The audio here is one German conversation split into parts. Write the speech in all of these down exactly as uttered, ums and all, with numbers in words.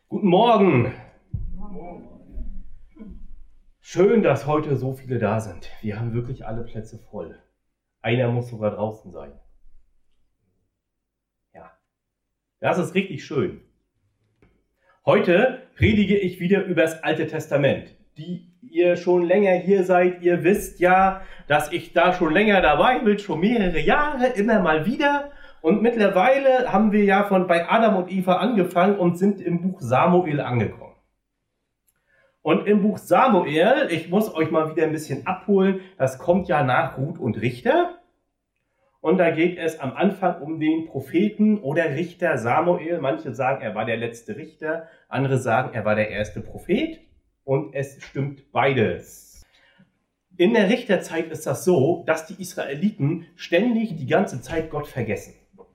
Guten Morgen. Schön, dass heute so viele da sind. Wir haben wirklich alle Plätze voll. Einer muss sogar draußen sein. Ja, das ist richtig schön. Heute predige ich wieder über das Alte Testament. Die ihr schon länger hier seid, ihr wisst ja, dass ich da schon länger dabei bin, schon mehrere Jahre, immer mal wieder. Und mittlerweile haben wir ja von bei Adam und Eva angefangen und sind im Buch Samuel angekommen. Und im Buch Samuel, ich muss euch mal wieder ein bisschen abholen, das kommt ja nach Ruth und Richter. Und da geht es am Anfang um den Propheten oder Richter Samuel. Manche sagen, er war der letzte Richter, andere sagen, er war der erste Prophet. Und es stimmt beides. In der Richterzeit ist das so, dass die Israeliten ständig die ganze Zeit Gott vergessen.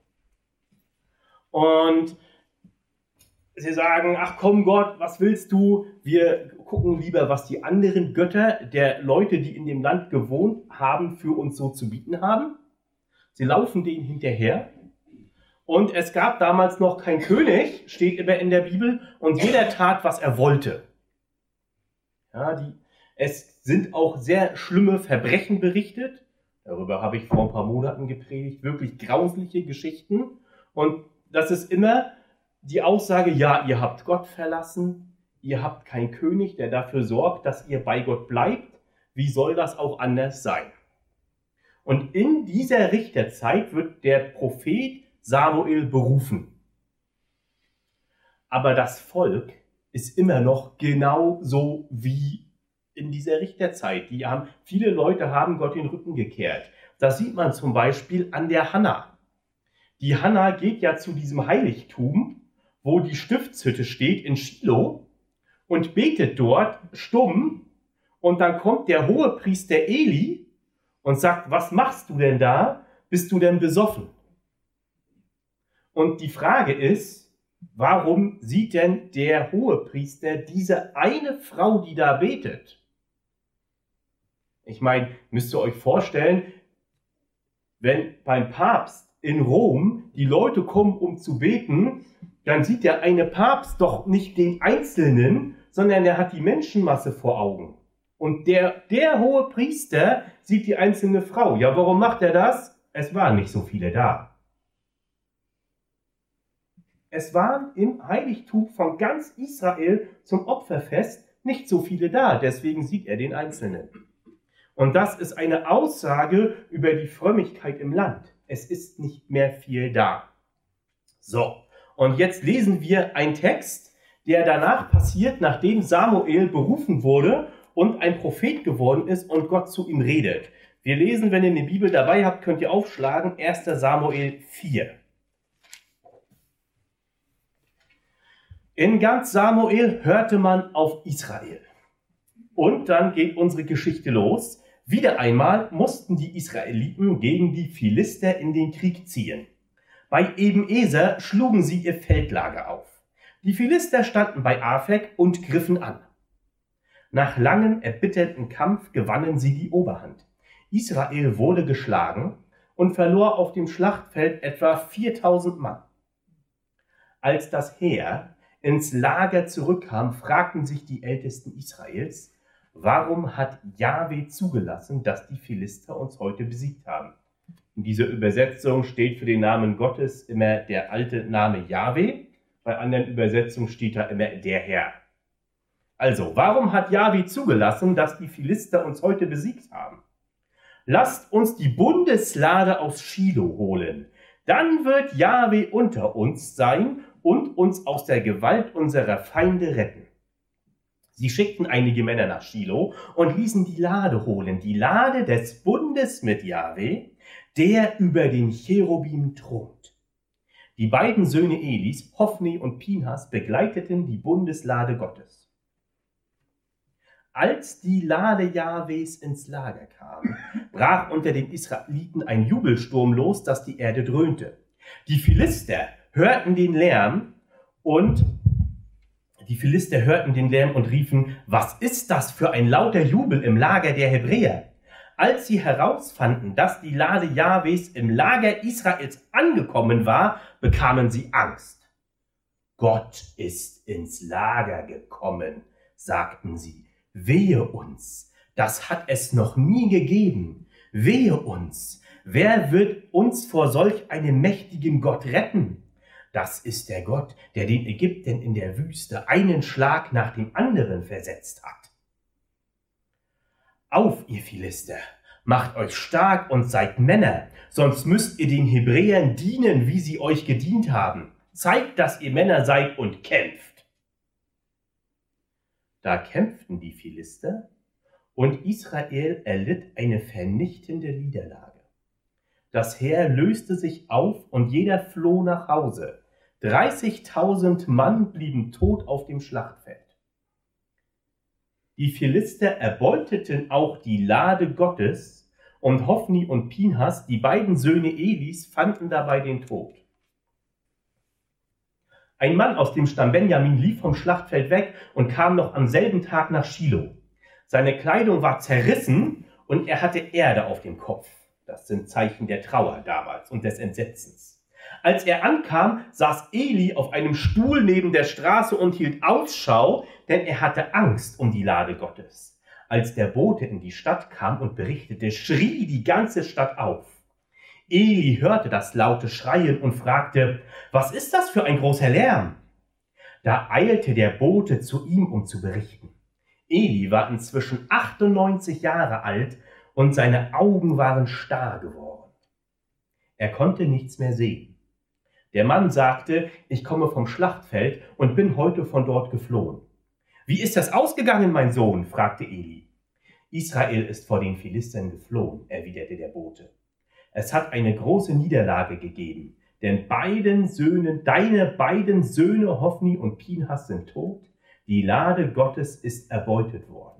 Und sie sagen, ach komm Gott, was willst du? Wir gucken lieber, was die anderen Götter der Leute, die in dem Land gewohnt haben, für uns so zu bieten haben. Sie laufen denen hinterher. Und es gab damals noch keinen König, steht immer in der Bibel, und jeder tat, was er wollte. Ja, die, es sind auch sehr schlimme Verbrechen berichtet. Darüber habe ich vor ein paar Monaten gepredigt. Wirklich grausliche Geschichten. Und das ist immer die Aussage, ja, ihr habt Gott verlassen. Ihr habt keinen König, der dafür sorgt, dass ihr bei Gott bleibt. Wie soll das auch anders sein? Und in dieser Richterzeit wird der Prophet Samuel berufen. Aber das Volk ist immer noch genau so wie in dieser Richterzeit. Die haben, viele Leute haben Gott den Rücken gekehrt. Das sieht man zum Beispiel an der Hannah. Die Hannah geht ja zu diesem Heiligtum, wo die Stiftshütte steht in Schilo und betet dort stumm. Und dann kommt der Hohepriester Eli und sagt, was machst du denn da? Bist du denn besoffen? Und die Frage ist, warum sieht denn der Hohepriester diese eine Frau, die da betet? Ich meine, müsst ihr euch vorstellen, wenn beim Papst in Rom die Leute kommen, um zu beten, dann sieht der eine Papst doch nicht den Einzelnen, sondern er hat die Menschenmasse vor Augen. Und der, der Hohepriester sieht die einzelne Frau. Ja, warum macht er das? Es waren nicht so viele da. Es waren im Heiligtum von ganz Israel zum Opferfest nicht so viele da, deswegen sieht er den Einzelnen. Und das ist eine Aussage über die Frömmigkeit im Land. Es ist nicht mehr viel da. So, und jetzt lesen wir einen Text, der danach passiert, nachdem Samuel berufen wurde und ein Prophet geworden ist und Gott zu ihm redet. Wir lesen, wenn ihr eine Bibel dabei habt, könnt ihr aufschlagen, erster Samuel vier. In ganz Samuel hörte man auf Israel. Und dann geht unsere Geschichte los. Wieder einmal mussten die Israeliten gegen die Philister in den Krieg ziehen. Bei Ebenezer schlugen sie ihr Feldlager auf. Die Philister standen bei Afek und griffen an. Nach langem, erbitterten Kampf gewannen sie die Oberhand. Israel wurde geschlagen und verlor auf dem Schlachtfeld etwa viertausend Mann. Als das Heer ins Lager zurückkam, fragten sich die Ältesten Israels, warum hat Jahwe zugelassen, dass die Philister uns heute besiegt haben? In dieser Übersetzung steht für den Namen Gottes immer der alte Name Jahwe, bei anderen Übersetzungen steht da immer der Herr. Also, warum hat Jahwe zugelassen, dass die Philister uns heute besiegt haben? Lasst uns die Bundeslade aus Schilo holen, dann wird Jahwe unter uns sein und uns aus der Gewalt unserer Feinde retten. Sie schickten einige Männer nach Schilo und ließen die Lade holen, die Lade des Bundes mit Jahwe, der über den Cherubim thront. Die beiden Söhne Elis, Hophni und Pinhas, begleiteten die Bundeslade Gottes. Als die Lade Jahwes ins Lager kam, brach unter den Israeliten ein Jubelsturm los, dass die Erde dröhnte. Die Philister hörten den Lärm und die Philister hörten den Lärm und riefen, was ist das für ein lauter Jubel im Lager der Hebräer? Als sie herausfanden, dass die Lade Jahwes im Lager Israels angekommen war, bekamen sie Angst. Gott ist ins Lager gekommen, sagten sie. Wehe uns, das hat es noch nie gegeben. Wehe uns, wer wird uns vor solch einem mächtigen Gott retten? Das ist der Gott, der den Ägyptern in der Wüste einen Schlag nach dem anderen versetzt hat. Auf, ihr Philister, macht euch stark und seid Männer, sonst müsst ihr den Hebräern dienen, wie sie euch gedient haben. Zeigt, dass ihr Männer seid und kämpft. Da kämpften die Philister, und Israel erlitt eine vernichtende Niederlage. Das Heer löste sich auf und jeder floh nach Hause. dreißigtausend Mann blieben tot auf dem Schlachtfeld. Die Philister erbeuteten auch die Lade Gottes, und Hophni und Pinhas, die beiden Söhne Elis, fanden dabei den Tod. Ein Mann aus dem Stamm Benjamin lief vom Schlachtfeld weg und kam noch am selben Tag nach Schilo. Seine Kleidung war zerrissen und er hatte Erde auf dem Kopf. Das sind Zeichen der Trauer damals und des Entsetzens. Als er ankam, saß Eli auf einem Stuhl neben der Straße und hielt Ausschau, denn er hatte Angst um die Lade Gottes. Als der Bote in die Stadt kam und berichtete, schrie die ganze Stadt auf. Eli hörte das laute Schreien und fragte, was ist das für ein großer Lärm? Da eilte der Bote zu ihm, um zu berichten. Eli war inzwischen achtundneunzig Jahre alt und seine Augen waren starr geworden. Er konnte nichts mehr sehen. Der Mann sagte, ich komme vom Schlachtfeld und bin heute von dort geflohen. Wie ist das ausgegangen, mein Sohn? Fragte Eli. Israel ist vor den Philistern geflohen, erwiderte der Bote. Es hat eine große Niederlage gegeben, denn beiden Söhnen, deine beiden Söhne Hophni und Pinhas sind tot, die Lade Gottes ist erbeutet worden.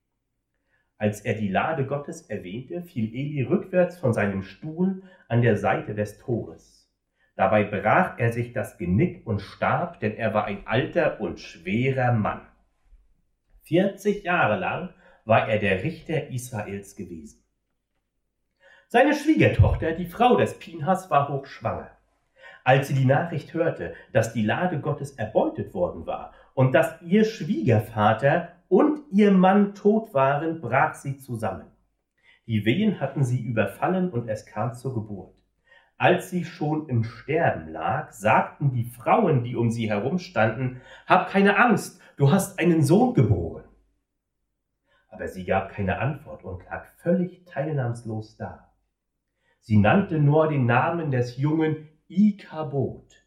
Als er die Lade Gottes erwähnte, fiel Eli rückwärts von seinem Stuhl an der Seite des Tores. Dabei brach er sich das Genick und starb, denn er war ein alter und schwerer Mann. vierzig Jahre lang war er der Richter Israels gewesen. Seine Schwiegertochter, die Frau des Pinhas, war hochschwanger. Als sie die Nachricht hörte, dass die Lade Gottes erbeutet worden war und dass ihr Schwiegervater und ihr Mann tot waren, brach sie zusammen. Die Wehen hatten sie überfallen und es kam zur Geburt. Als sie schon im Sterben lag, sagten die Frauen, die um sie herumstanden, hab keine Angst, du hast einen Sohn geboren. Aber sie gab keine Antwort und lag völlig teilnahmslos da. Sie nannte nur den Namen des Jungen Ikabod.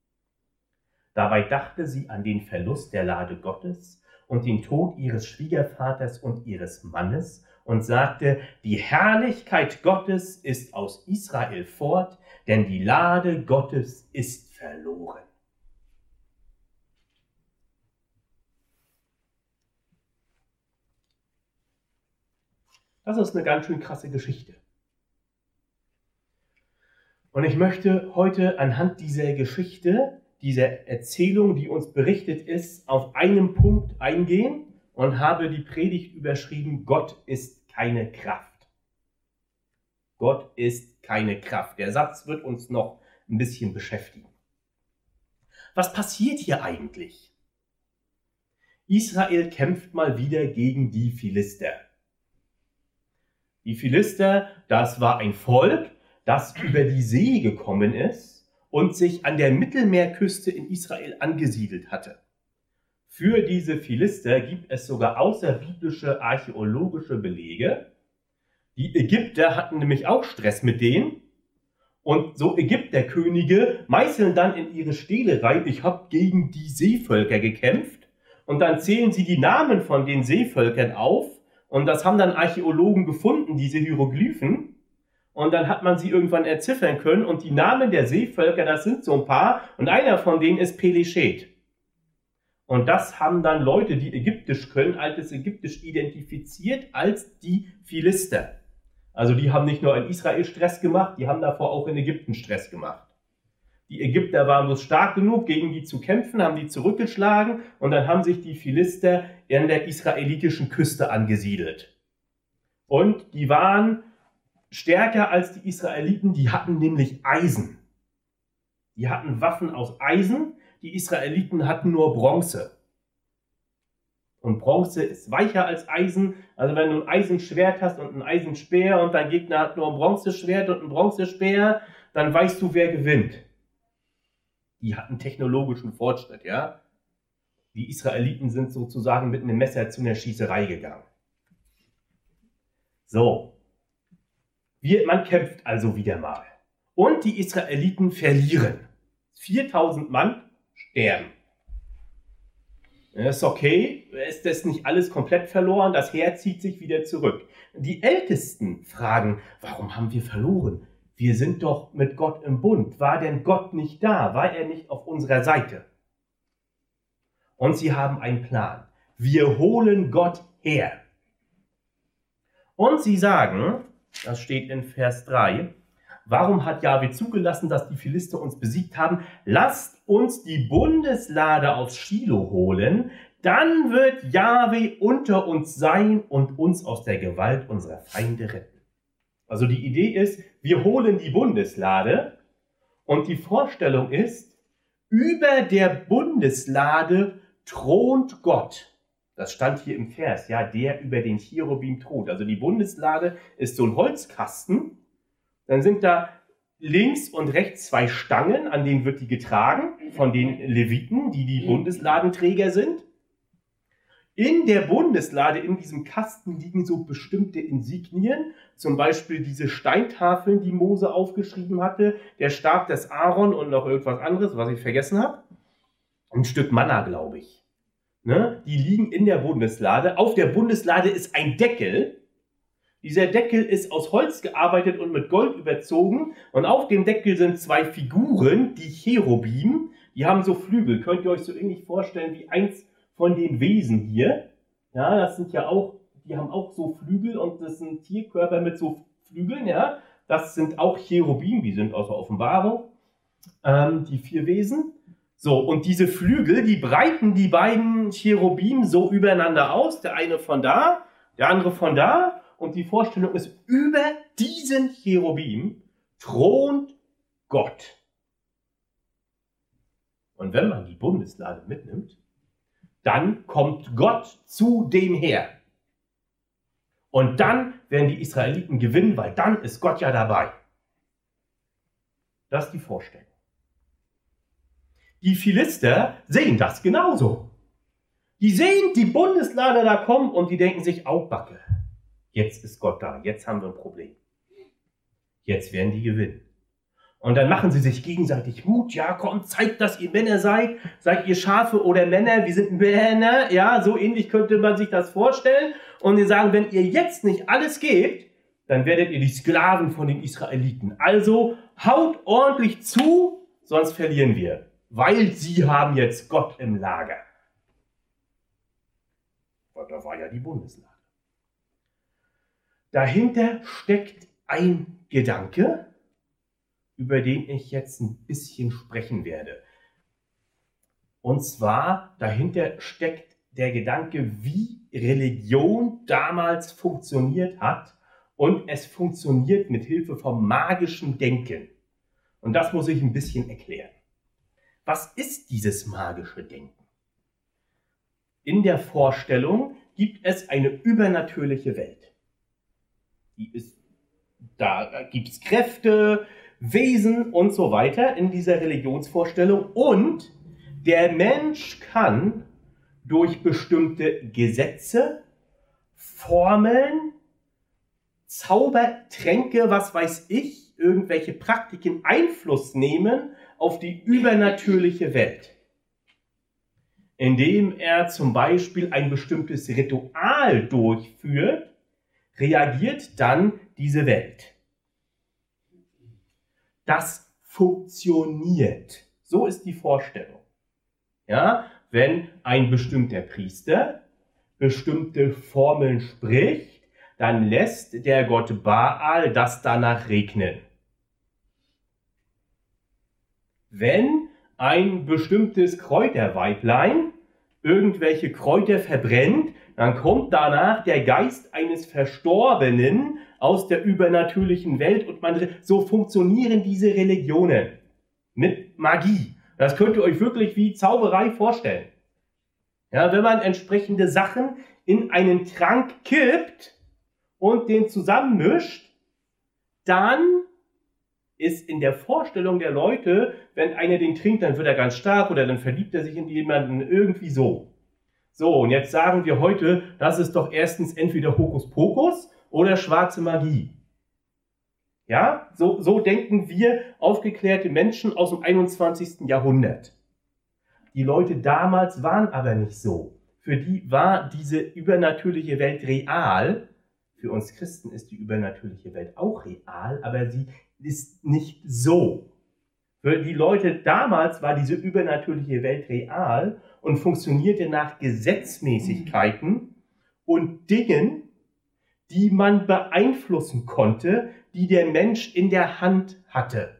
Dabei dachte sie an den Verlust der Lade Gottes und den Tod ihres Schwiegervaters und ihres Mannes und sagte, die Herrlichkeit Gottes ist aus Israel fort, denn die Lade Gottes ist verloren. Das ist eine ganz schön krasse Geschichte. Und ich möchte heute anhand dieser Geschichte, dieser Erzählung, die uns berichtet ist, auf einen Punkt eingehen und habe die Predigt überschrieben, Gott ist keine Kraft. Gott ist keine Kraft. Der Satz wird uns noch ein bisschen beschäftigen. Was passiert hier eigentlich? Israel kämpft mal wieder gegen die Philister. Die Philister, das war ein Volk, das über die See gekommen ist und sich an der Mittelmeerküste in Israel angesiedelt hatte. Für diese Philister gibt es sogar außerbiblische archäologische Belege. Die Ägypter hatten nämlich auch Stress mit denen und so Ägypterkönige meißeln dann in ihre Stele rein, ich habe gegen die Seevölker gekämpft und dann zählen sie die Namen von den Seevölkern auf und das haben dann Archäologen gefunden, diese Hieroglyphen. Und dann hat man sie irgendwann entziffern können und die Namen der Seevölker, das sind so ein paar und einer von denen ist Pelechet. Und das haben dann Leute, die Ägyptisch können, altes Ägyptisch identifiziert als die Philister. Also die haben nicht nur in Israel Stress gemacht, die haben davor auch in Ägypten Stress gemacht. Die Ägypter waren bloß stark genug, gegen die zu kämpfen, haben die zurückgeschlagen und dann haben sich die Philister in der israelitischen Küste angesiedelt. Und die waren stärker als die Israeliten, die hatten nämlich Eisen. Die hatten Waffen aus Eisen, Die Israeliten hatten nur Bronze. Und Bronze ist weicher als Eisen. Also wenn du ein Eisenschwert hast und ein Eisenspeer und dein Gegner hat nur ein Bronzeschwert und ein Bronzespeer, dann weißt du, wer gewinnt. Die hatten technologischen Fortschritt, ja. Die Israeliten sind sozusagen mit einem Messer zu einer Schießerei gegangen. So. Wir, man kämpft also wieder mal. Und die Israeliten verlieren. viertausend Mann sterben. Das ist okay, ist das nicht alles komplett verloren, das Heer zieht sich wieder zurück. Die Ältesten fragen, warum haben wir verloren? Wir sind doch mit Gott im Bund. War denn Gott nicht da? War er nicht auf unserer Seite? Und sie haben einen Plan. Wir holen Gott her. Und sie sagen, das steht in Vers drei, warum hat Jahwe zugelassen, dass die Philister uns besiegt haben? Lasst uns die Bundeslade aus Schilo holen, dann wird Jahwe unter uns sein und uns aus der Gewalt unserer Feinde retten. Also die Idee ist, wir holen die Bundeslade und die Vorstellung ist, über der Bundeslade thront Gott. Das stand hier im Vers, ja, der über den Cherubim thront. Also die Bundeslade ist so ein Holzkasten. Dann sind da links und rechts zwei Stangen, an denen wird die getragen, von den Leviten, die die Bundesladenträger sind. In der Bundeslade, in diesem Kasten, liegen so bestimmte Insignien, zum Beispiel diese Steintafeln, die Mose aufgeschrieben hatte, der Stab des Aaron und noch irgendwas anderes, was ich vergessen habe. Ein Stück Manna, glaube ich. Ne? Die liegen in der Bundeslade. Auf der Bundeslade ist ein Deckel. Dieser Deckel ist aus Holz gearbeitet und mit Gold überzogen. Und auf dem Deckel sind zwei Figuren, die Cherubim. Die haben so Flügel. Könnt ihr euch so ähnlich vorstellen wie eins von den Wesen hier. Ja, das sind ja auch, die haben auch so Flügel und das sind Tierkörper mit so Flügeln. Ja, das sind auch Cherubim, die sind aus der Offenbarung. Ähm, die vier Wesen. So, und diese Flügel, die breiten die beiden Cherubim so übereinander aus. Der eine von da, der andere von da. Und die Vorstellung ist, über diesen Cherubim thront Gott. Und wenn man die Bundeslade mitnimmt, dann kommt Gott zu dem her. Und dann werden die Israeliten gewinnen, weil dann ist Gott ja dabei. Das ist die Vorstellung. Die Philister sehen das genauso. Die sehen die Bundeslade da kommen und die denken sich, au Backe, jetzt ist Gott da, jetzt haben wir ein Problem. Jetzt werden die gewinnen. Und dann machen sie sich gegenseitig Mut, ja komm, zeigt, dass ihr Männer seid, seid ihr Schafe oder Männer, wir sind Männer, ja, so ähnlich könnte man sich das vorstellen. Und die sagen, wenn ihr jetzt nicht alles gebt, dann werdet ihr die Sklaven von den Israeliten. Also haut ordentlich zu, sonst verlieren wir. Weil sie haben jetzt Gott im Lager. Und da war ja die Bundeslade. Dahinter steckt ein Gedanke, über den ich jetzt ein bisschen sprechen werde. Und zwar, dahinter steckt der Gedanke, wie Religion damals funktioniert hat. Und es funktioniert mit Hilfe vom magischen Denken. Und das muss ich ein bisschen erklären. Was ist dieses magische Denken? In der Vorstellung gibt es eine übernatürliche Welt. Die ist, da gibt es Kräfte, Wesen und so weiter in dieser Religionsvorstellung. Und der Mensch kann durch bestimmte Gesetze, Formeln, Zaubertränke, was weiß ich, irgendwelche Praktiken Einfluss nehmen auf die übernatürliche Welt. Indem er zum Beispiel ein bestimmtes Ritual durchführt, reagiert dann diese Welt. Das funktioniert. So ist die Vorstellung. Ja, wenn ein bestimmter Priester bestimmte Formeln spricht, dann lässt der Gott Baal das danach regnen. Wenn ein bestimmtes Kräuterweiblein irgendwelche Kräuter verbrennt, dann kommt danach der Geist eines Verstorbenen aus der übernatürlichen Welt und man, so funktionieren diese Religionen mit Magie. Das könnt ihr euch wirklich wie Zauberei vorstellen. Ja, wenn man entsprechende Sachen in einen Trank kippt und den zusammenmischt, dann ist in der Vorstellung der Leute, wenn einer den trinkt, dann wird er ganz stark oder dann verliebt er sich in jemanden, irgendwie so. So, und jetzt sagen wir heute, das ist doch erstens entweder Hokuspokus oder schwarze Magie. Ja, so, so denken wir aufgeklärte Menschen aus dem einundzwanzigsten Jahrhundert. Die Leute damals waren aber nicht so. Für die war diese übernatürliche Welt real. Für uns Christen ist die übernatürliche Welt auch real, aber sie ist nicht so. Für die Leute damals war diese übernatürliche Welt real und funktionierte nach Gesetzmäßigkeiten und Dingen, die man beeinflussen konnte, die der Mensch in der Hand hatte.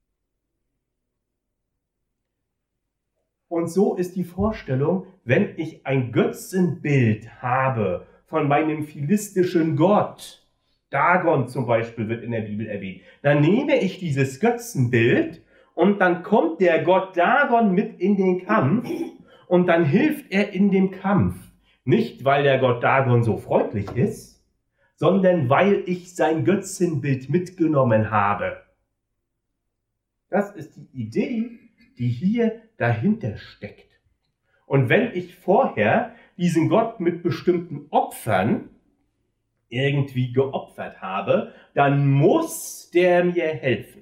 Und so ist die Vorstellung, wenn ich ein Götzenbild habe von meinem philistischen Gott, Dagon zum Beispiel wird in der Bibel erwähnt, dann nehme ich dieses Götzenbild und dann kommt der Gott Dagon mit in den Kampf und dann hilft er in dem Kampf. Nicht, weil der Gott Dagon so freundlich ist, sondern weil ich sein Götzenbild mitgenommen habe. Das ist die Idee, die hier dahinter steckt. Und wenn ich vorher diesen Gott mit bestimmten Opfern irgendwie geopfert habe, dann muss der mir helfen.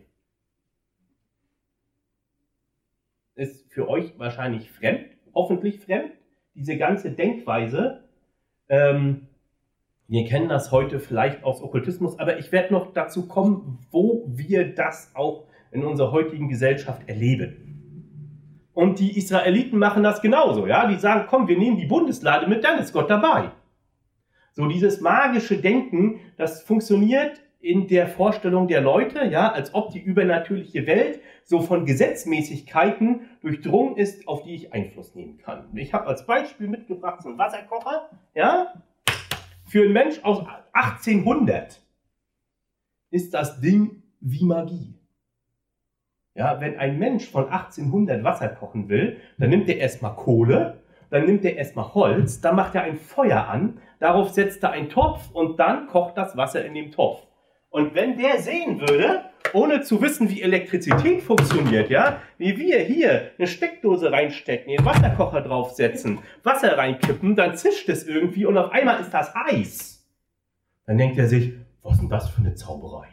Ist für euch wahrscheinlich fremd, hoffentlich fremd, diese ganze Denkweise. Ähm, wir kennen das heute vielleicht aus Okkultismus, aber ich werde noch dazu kommen, wo wir das auch in unserer heutigen Gesellschaft erleben. Und die Israeliten machen das genauso, ja, die sagen, komm, wir nehmen die Bundeslade mit, dann ist Gott dabei. So dieses magische Denken, das funktioniert in der Vorstellung der Leute, ja, als ob die übernatürliche Welt so von Gesetzmäßigkeiten durchdrungen ist, auf die ich Einfluss nehmen kann. Ich habe als Beispiel mitgebracht so einen Wasserkocher, ja, für einen Mensch aus achtzehnhundert ist das Ding wie Magie. Ja, wenn ein Mensch von achtzehnhundert Wasser kochen will, dann nimmt er erstmal Kohle, dann nimmt er erstmal Holz, dann macht er ein Feuer an, darauf setzt er einen Topf und dann kocht das Wasser in dem Topf. Und wenn der sehen würde, ohne zu wissen, wie Elektrizität funktioniert, ja, wie wir hier eine Steckdose reinstecken, den Wasserkocher draufsetzen, Wasser reinkippen, dann zischt es irgendwie und auf einmal ist das heiß. Dann denkt er sich, was ist denn das für eine Zauberei?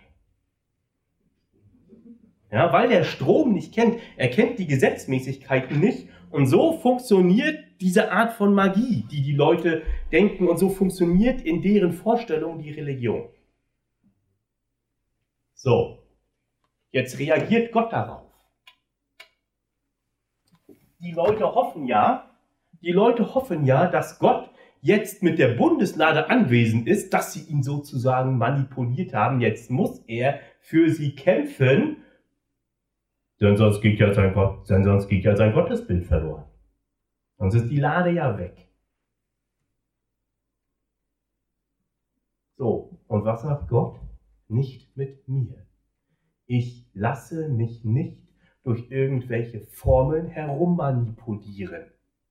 Ja, weil der Strom nicht kennt, er kennt die Gesetzmäßigkeiten nicht und so funktioniert diese Art von Magie, die die Leute denken und so funktioniert in deren Vorstellung die Religion. So, jetzt reagiert Gott darauf. Die Leute hoffen ja, die Leute hoffen ja, dass Gott jetzt mit der Bundeslade anwesend ist, dass sie ihn sozusagen manipuliert haben. Jetzt muss er für sie kämpfen, denn sonst geht ja sein Gott, denn sonst geht ja sein Gottesbild verloren. Sonst ist die Lade ja weg. So, und was sagt Gott? Nicht mit mir. Ich lasse mich nicht durch irgendwelche Formeln herummanipulieren.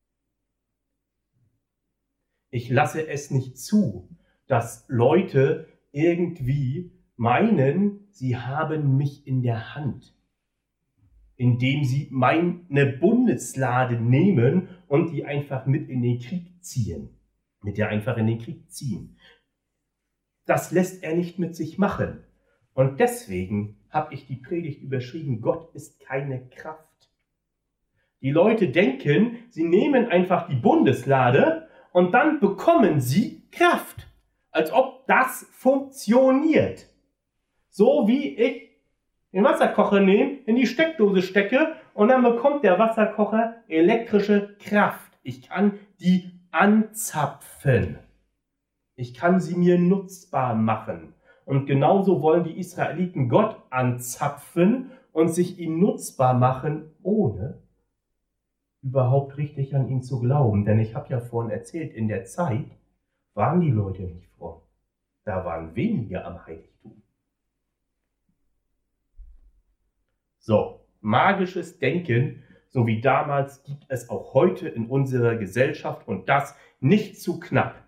Ich lasse es nicht zu, dass Leute irgendwie meinen, sie haben mich in der Hand, indem sie meine Bundeslade nehmen und die einfach mit in den Krieg ziehen. Mit der einfach in den Krieg ziehen. Das lässt er nicht mit sich machen. Und deswegen habe ich die Predigt überschrieben, Gott ist keine Kraft. Die Leute denken, sie nehmen einfach die Bundeslade und dann bekommen sie Kraft. Als ob das funktioniert. So wie ich den Wasserkocher nehme, in die Steckdose stecke und dann bekommt der Wasserkocher elektrische Kraft. Ich kann die anzapfen. Ich kann sie mir nutzbar machen. Und genauso wollen die Israeliten Gott anzapfen und sich ihn nutzbar machen, ohne überhaupt richtig an ihn zu glauben. Denn ich habe ja vorhin erzählt, in der Zeit waren die Leute nicht fromm. Da waren wenige am Heiligtum. So, magisches Denken so wie damals gibt es auch heute in unserer Gesellschaft und das nicht zu knapp.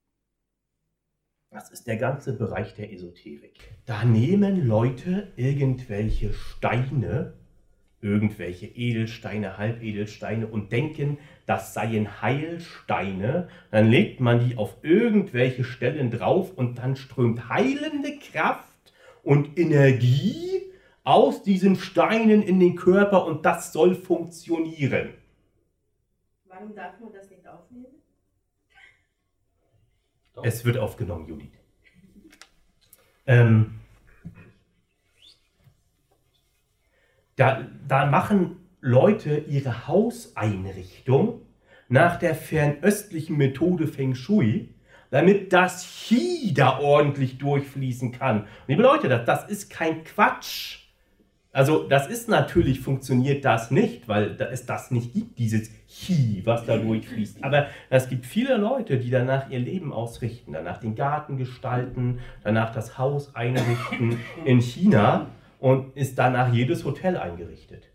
Das ist der ganze Bereich der Esoterik. Da nehmen Leute irgendwelche Steine, irgendwelche Edelsteine, Halbedelsteine und denken, das seien Heilsteine. Dann legt man die auf irgendwelche Stellen drauf und dann strömt heilende Kraft und Energie aus diesen Steinen in den Körper und das soll funktionieren. Warum darf man das nicht aufnehmen? Es wird aufgenommen, Judith. Ähm, da, da machen Leute ihre Hauseinrichtung nach der fernöstlichen Methode Feng Shui, damit das Qi da ordentlich durchfließen kann. Und liebe Leute, das, das ist kein Quatsch. Also das ist natürlich, funktioniert das nicht, weil es das nicht gibt, dieses Qi, was da durchfließt. Aber es gibt viele Leute, die danach ihr Leben ausrichten, danach den Garten gestalten, danach das Haus einrichten in China und ist danach jedes Hotel eingerichtet.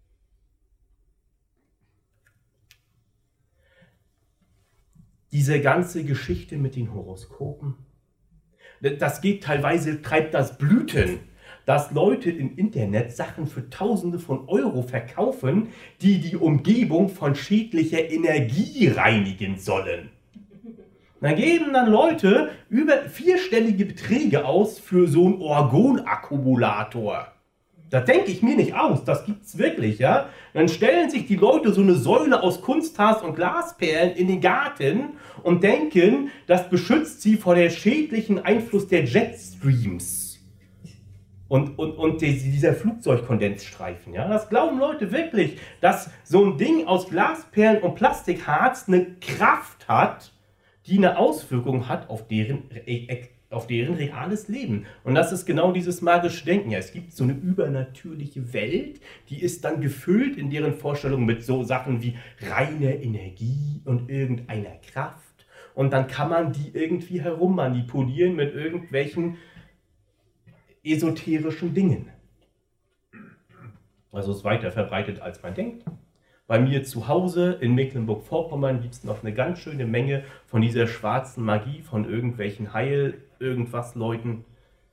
Diese ganze Geschichte mit den Horoskopen, das geht teilweise, treibt das Blüten, dass Leute im Internet Sachen für Tausende von Euro verkaufen, die die Umgebung von schädlicher Energie reinigen sollen. Dann geben dann Leute über vierstellige Beträge aus für so einen Orgonakkumulator. Das denke ich mir nicht aus, das gibt's wirklich, ja. Dann stellen sich die Leute so eine Säule aus Kunstharz und Glasperlen in den Garten und denken, das beschützt sie vor der schädlichen Einfluss der Jetstreams. Und, und, und dieser Flugzeugkondensstreifen, ja, das glauben Leute wirklich, dass so ein Ding aus Glasperlen und Plastikharz eine Kraft hat, die eine Auswirkung hat auf deren, auf deren reales Leben. Und das ist genau dieses magische Denken. Ja, es gibt so eine übernatürliche Welt, die ist dann gefüllt in deren Vorstellung mit so Sachen wie reiner Energie und irgendeiner Kraft. Und dann kann man die irgendwie herummanipulieren mit irgendwelchen esoterischen Dingen. Also es ist weiter verbreitet, als man denkt. Bei mir zu Hause in Mecklenburg-Vorpommern gibt es noch eine ganz schöne Menge von dieser schwarzen Magie, von irgendwelchen Heil-Irgendwas-Leuten.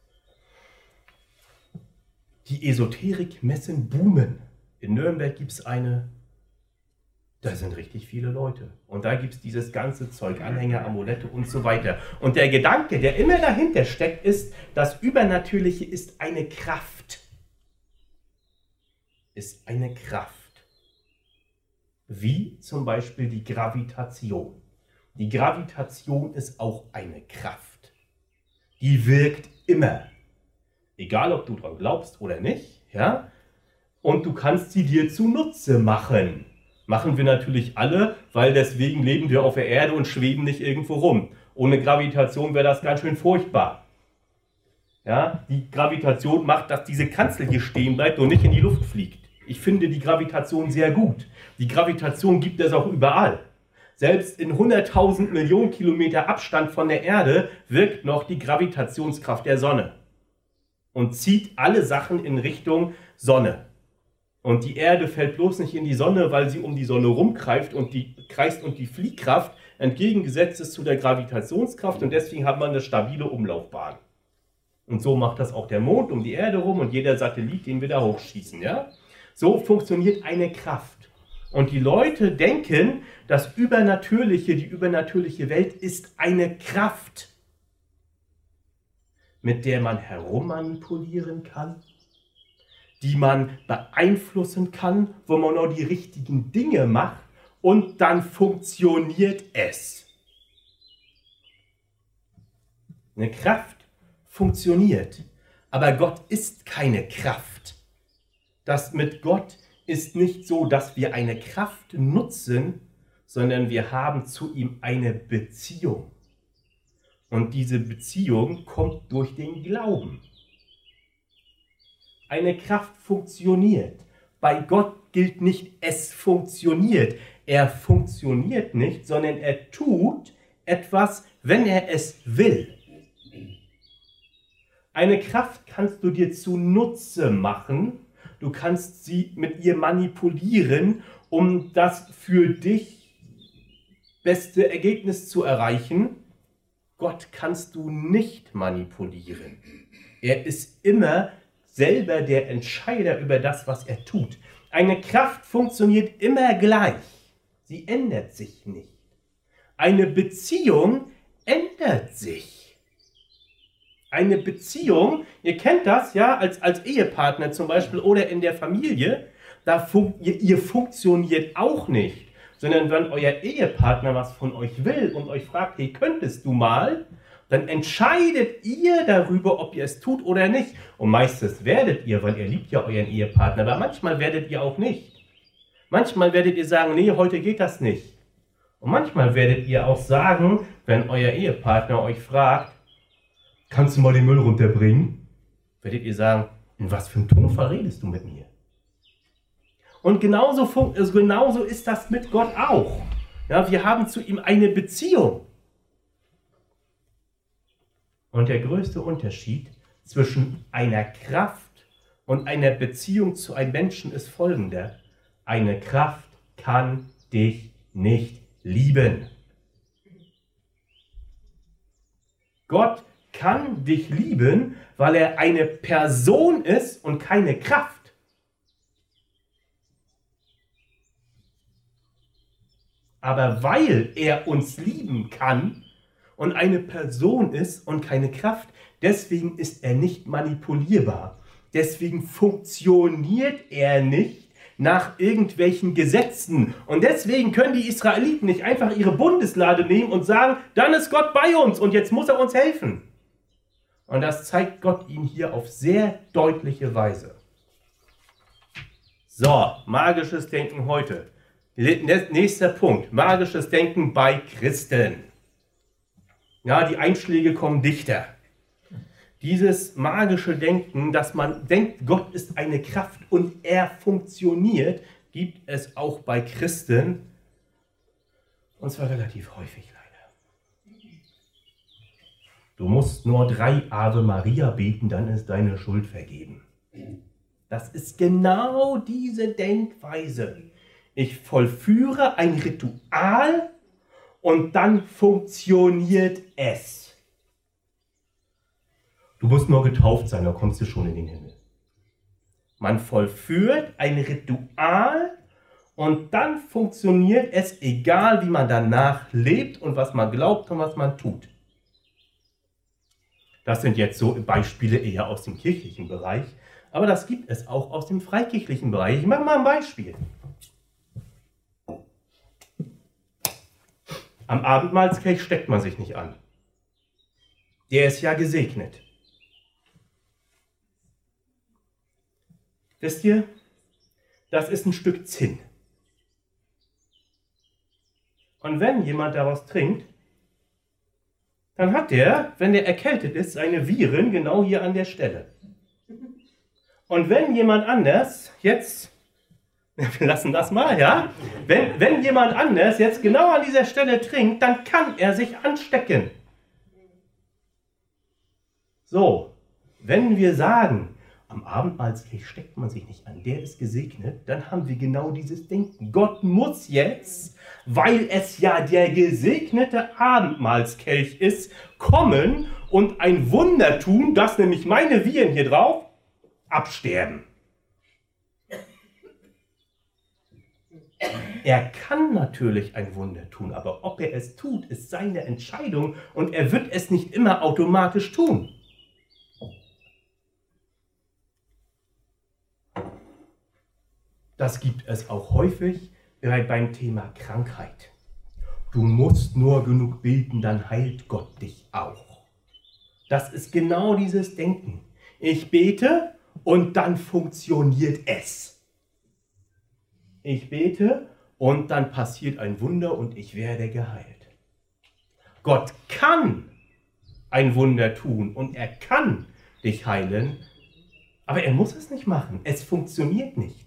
Die Esoterik-Messen boomen. In Nürnberg gibt es eine, da sind richtig viele Leute. Und da gibt es dieses ganze Zeug, Anhänger, Amulette und so weiter. Und der Gedanke, der immer dahinter steckt, ist, das Übernatürliche ist eine Kraft. Ist eine Kraft. Wie zum Beispiel die Gravitation. Die Gravitation ist auch eine Kraft. Die wirkt immer. Egal, ob du dran glaubst oder nicht. Ja? Und du kannst sie dir zunutze machen. Machen wir natürlich alle, weil deswegen leben wir auf der Erde und schweben nicht irgendwo rum. Ohne Gravitation wäre das ganz schön furchtbar. Ja? Die Gravitation macht, dass diese Kanzel hier stehen bleibt und nicht in die Luft fliegt. Ich finde die Gravitation sehr gut. Die Gravitation gibt es auch überall. Selbst in hunderttausend Millionen Kilometer Abstand von der Erde wirkt noch die Gravitationskraft der Sonne und zieht alle Sachen in Richtung Sonne. Und die Erde fällt bloß nicht in die Sonne, weil sie um die Sonne rumkreist und die, kreist und die Fliehkraft entgegengesetzt ist zu der Gravitationskraft und deswegen hat man eine stabile Umlaufbahn. Und so macht das auch der Mond um die Erde rum und jeder Satellit, den wir da hochschießen, ja? So funktioniert eine Kraft. Und die Leute denken, das Übernatürliche, die übernatürliche Welt ist eine Kraft, mit der man herummanipulieren kann, die man beeinflussen kann, wo man nur die richtigen Dinge macht und dann funktioniert es. Eine Kraft funktioniert, aber Gott ist keine Kraft. Das mit Gott ist nicht so, dass wir eine Kraft nutzen, sondern wir haben zu ihm eine Beziehung. Und diese Beziehung kommt durch den Glauben. Eine Kraft funktioniert. Bei Gott gilt nicht, es funktioniert. Er funktioniert nicht, sondern er tut etwas, wenn er es will. Eine Kraft kannst du dir zunutze machen, du kannst sie mit ihr manipulieren, um das für dich beste Ergebnis zu erreichen. Gott kannst du nicht manipulieren. Er ist immer selber der Entscheider über das, was er tut. Eine Kraft funktioniert immer gleich. Sie ändert sich nicht. Eine Beziehung ändert sich. Eine Beziehung, ihr kennt das ja als, als Ehepartner zum Beispiel oder in der Familie, da fun ihr, ihr funktioniert auch nicht. Sondern wenn euer Ehepartner was von euch will und euch fragt, hey, könntest du mal, dann entscheidet ihr darüber, ob ihr es tut oder nicht. Und meistens werdet ihr, weil ihr liebt ja euren Ehepartner, aber manchmal werdet ihr auch nicht. Manchmal werdet ihr sagen, nee, heute geht das nicht. Und manchmal werdet ihr auch sagen, wenn euer Ehepartner euch fragt, kannst du mal den Müll runterbringen? Werdet ihr sagen, in was für einem Tonfall redest du mit mir? Und genauso, also genauso ist das mit Gott auch. Ja, wir haben zu ihm eine Beziehung. Und der größte Unterschied zwischen einer Kraft und einer Beziehung zu einem Menschen ist folgender. Eine Kraft kann dich nicht lieben. Gott kann dich lieben, weil er eine Person ist und keine Kraft. Aber weil er uns lieben kann und eine Person ist und keine Kraft, deswegen ist er nicht manipulierbar. Deswegen funktioniert er nicht nach irgendwelchen Gesetzen. Und deswegen können die Israeliten nicht einfach ihre Bundeslade nehmen und sagen, dann ist Gott bei uns und jetzt muss er uns helfen. Und das zeigt Gott ihnen hier auf sehr deutliche Weise. So, magisches Denken heute. Nächster Punkt, magisches Denken bei Christen. Ja, die Einschläge kommen dichter. Dieses magische Denken, dass man denkt, Gott ist eine Kraft und er funktioniert, gibt es auch bei Christen. Und zwar relativ häufig leider. Du musst nur drei Ave Maria beten, dann ist deine Schuld vergeben. Das ist genau diese Denkweise. Ich vollführe ein Ritual und dann funktioniert es. Du musst nur getauft sein, dann kommst du schon in den Himmel. Man vollführt ein Ritual und dann funktioniert es, egal wie man danach lebt und was man glaubt und was man tut. Das sind jetzt so Beispiele eher aus dem kirchlichen Bereich, aber das gibt es auch aus dem freikirchlichen Bereich. Ich mache mal ein Beispiel. Am Abendmahlskelch steckt man sich nicht an. Der ist ja gesegnet. Wisst ihr, das ist ein Stück Zinn. Und wenn jemand daraus trinkt, dann hat der, wenn der erkältet ist, seine Viren genau hier an der Stelle. Und wenn jemand anders jetzt, wir lassen das mal, ja, wenn, wenn jemand anders jetzt genau an dieser Stelle trinkt, dann kann er sich anstecken. So, wenn wir sagen, am Abendmahlskelch steckt man sich nicht an, der ist gesegnet, dann haben wir genau dieses Denken. Gott muss jetzt, weil es ja der gesegnete Abendmahlskelch ist, kommen und ein Wunder tun, dass nämlich meine Viren hier drauf absterben. Er kann natürlich ein Wunder tun, aber ob er es tut, ist seine Entscheidung und er wird es nicht immer automatisch tun. Das gibt es auch häufig beim Thema Krankheit. Du musst nur genug beten, dann heilt Gott dich auch. Das ist genau dieses Denken. Ich bete und dann funktioniert es. Ich bete und dann passiert ein Wunder und ich werde geheilt. Gott kann ein Wunder tun und er kann dich heilen, aber er muss es nicht machen. Es funktioniert nicht.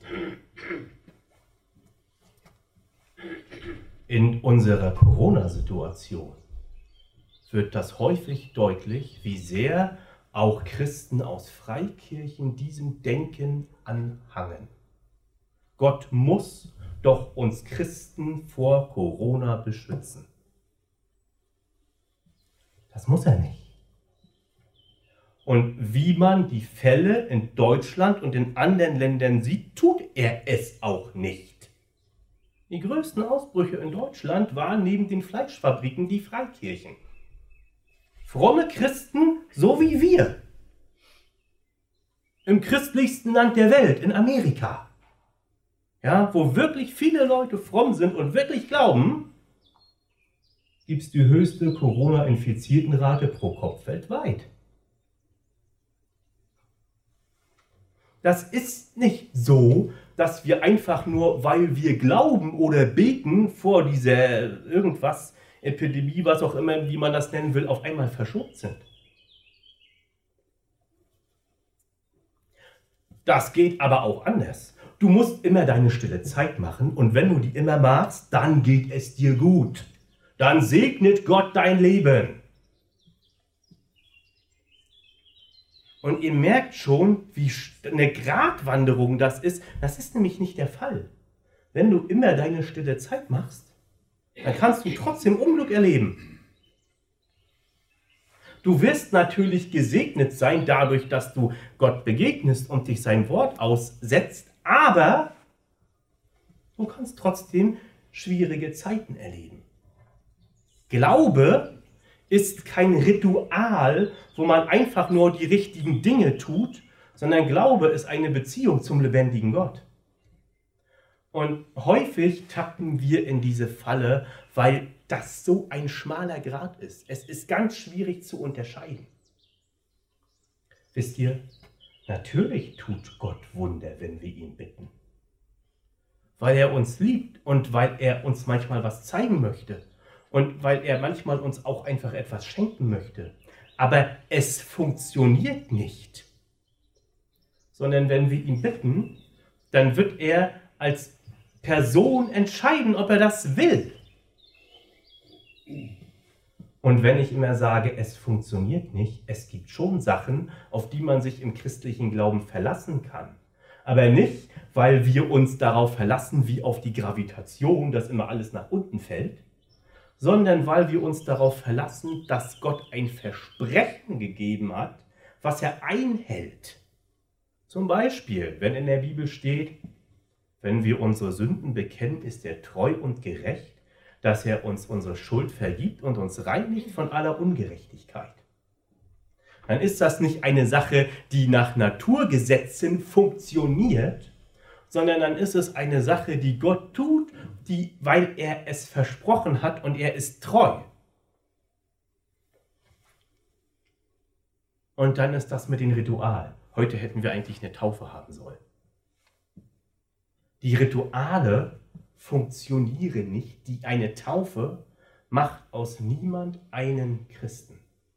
In unserer Corona-Situation wird das häufig deutlich, wie sehr auch Christen aus Freikirchen diesem Denken anhangen. Gott muss doch uns Christen vor Corona beschützen. Das muss er nicht. Und wie man die Fälle in Deutschland und in anderen Ländern sieht, tut er es auch nicht. Die größten Ausbrüche in Deutschland waren neben den Fleischfabriken die Freikirchen. Fromme Christen, so wie wir. Im christlichsten Land der Welt, in Amerika. Ja, wo wirklich viele Leute fromm sind und wirklich glauben, gibt es die höchste Corona-Infiziertenrate pro Kopf weltweit. Das ist nicht so, dass wir einfach nur, weil wir glauben oder beten, vor dieser irgendwas, Epidemie, was auch immer, wie man das nennen will, auf einmal verschont sind. Das geht aber auch anders. Du musst immer deine stille Zeit machen und wenn du die immer machst, dann geht es dir gut. Dann segnet Gott dein Leben. Und ihr merkt schon, wie eine Gratwanderung das ist. Das ist nämlich nicht der Fall. Wenn du immer deine stille Zeit machst, dann kannst du trotzdem Unglück erleben. Du wirst natürlich gesegnet sein dadurch, dass du Gott begegnest und dich sein Wort aussetzt, aber du kannst trotzdem schwierige Zeiten erleben. Glaube ist kein Ritual, wo man einfach nur die richtigen Dinge tut, sondern Glaube ist eine Beziehung zum lebendigen Gott. Und häufig tappen wir in diese Falle, weil das so ein schmaler Grat ist. Es ist ganz schwierig zu unterscheiden. Wisst ihr, natürlich tut Gott Wunder, wenn wir ihn bitten. Weil er uns liebt und weil er uns manchmal was zeigen möchte. Und weil er manchmal uns auch einfach etwas schenken möchte. Aber es funktioniert nicht. Sondern wenn wir ihn bitten, dann wird er als Person entscheiden, ob er das will. Und wenn ich immer sage, es funktioniert nicht, es gibt schon Sachen, auf die man sich im christlichen Glauben verlassen kann. Aber nicht, weil wir uns darauf verlassen, wie auf die Gravitation, dass immer alles nach unten fällt, sondern weil wir uns darauf verlassen, dass Gott ein Versprechen gegeben hat, was er einhält. Zum Beispiel, wenn in der Bibel steht, wenn wir unsere Sünden bekennen, ist er treu und gerecht, dass er uns unsere Schuld vergibt und uns reinigt von aller Ungerechtigkeit. Dann ist das nicht eine Sache, die nach Naturgesetzen funktioniert, sondern dann ist es eine Sache, die Gott tut, die, weil er es versprochen hat und er ist treu. Und dann ist das mit den Ritualen. Heute hätten wir eigentlich eine Taufe haben sollen. Die Rituale funktionieren nicht. Die, eine Taufe macht aus niemand einen Christen.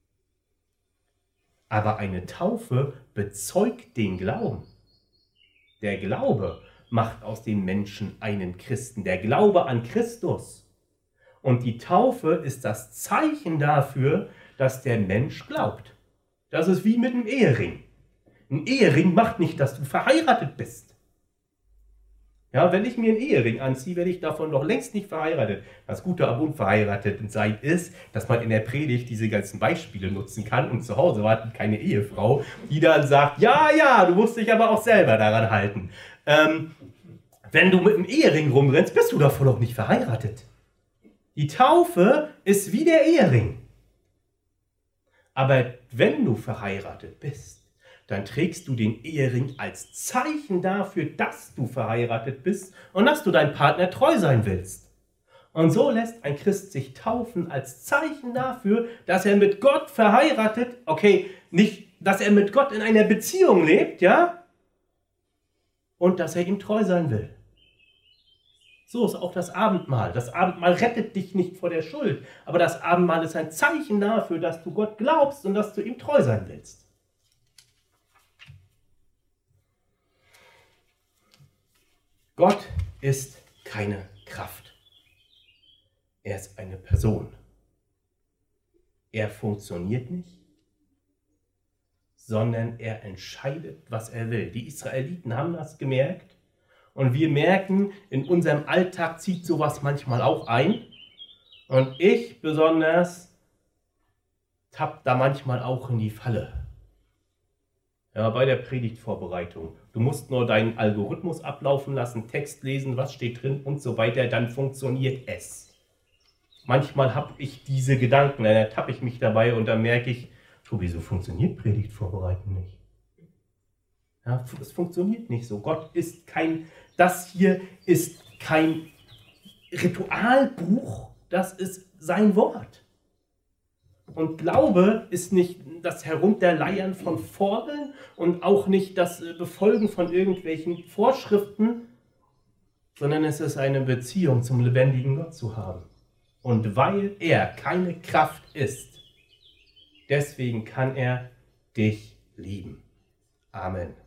Aber eine Taufe bezeugt den Glauben. Der Glaube macht aus den Menschen einen Christen. Der Glaube an Christus. Und die Taufe ist das Zeichen dafür, dass der Mensch glaubt. Das ist wie mit einem Ehering. Ein Ehering macht nicht, dass du verheiratet bist. Ja, wenn ich mir einen Ehering anziehe, werde ich davon noch längst nicht verheiratet. Das Gute am Unverheiratetsein ist, dass man in der Predigt diese ganzen Beispiele nutzen kann und zu Hause wartet keine Ehefrau, die dann sagt, ja, ja, du musst dich aber auch selber daran halten. Ähm, wenn du mit einem Ehering rumrennst, bist du davon noch nicht verheiratet. Die Taufe ist wie der Ehering. Aber wenn du verheiratet bist, dann trägst du den Ehering als Zeichen dafür, dass du verheiratet bist und dass du deinem Partner treu sein willst. Und so lässt ein Christ sich taufen als Zeichen dafür, dass er mit Gott verheiratet, okay, nicht, dass er mit Gott in einer Beziehung lebt, ja, und dass er ihm treu sein will. So ist auch das Abendmahl. Das Abendmahl rettet dich nicht vor der Schuld, aber das Abendmahl ist ein Zeichen dafür, dass du Gott glaubst und dass du ihm treu sein willst. Gott ist keine Kraft. Er ist eine Person. Er funktioniert nicht sondern er entscheidet, was er will. Die Israeliten haben das gemerkt und wir merken, in unserem Alltag zieht sowas manchmal auch ein. Und ich besonders tapp da manchmal auch in die Falle. Ja, bei der Predigtvorbereitung. Du musst nur deinen Algorithmus ablaufen lassen, Text lesen, was steht drin und so weiter, dann funktioniert es. Manchmal habe ich diese Gedanken, dann ertappe ich mich dabei und dann merke ich, Tobi, so funktioniert Predigtvorbereiten nicht. Ja, es funktioniert nicht so. Gott ist kein, das hier ist kein Ritualbuch, das ist sein Wort. Und Glaube ist nicht das Herunterleiern von Formeln und auch nicht das Befolgen von irgendwelchen Vorschriften, sondern es ist eine Beziehung zum lebendigen Gott zu haben. Und weil er keine Kraft ist, deswegen kann er dich lieben. Amen.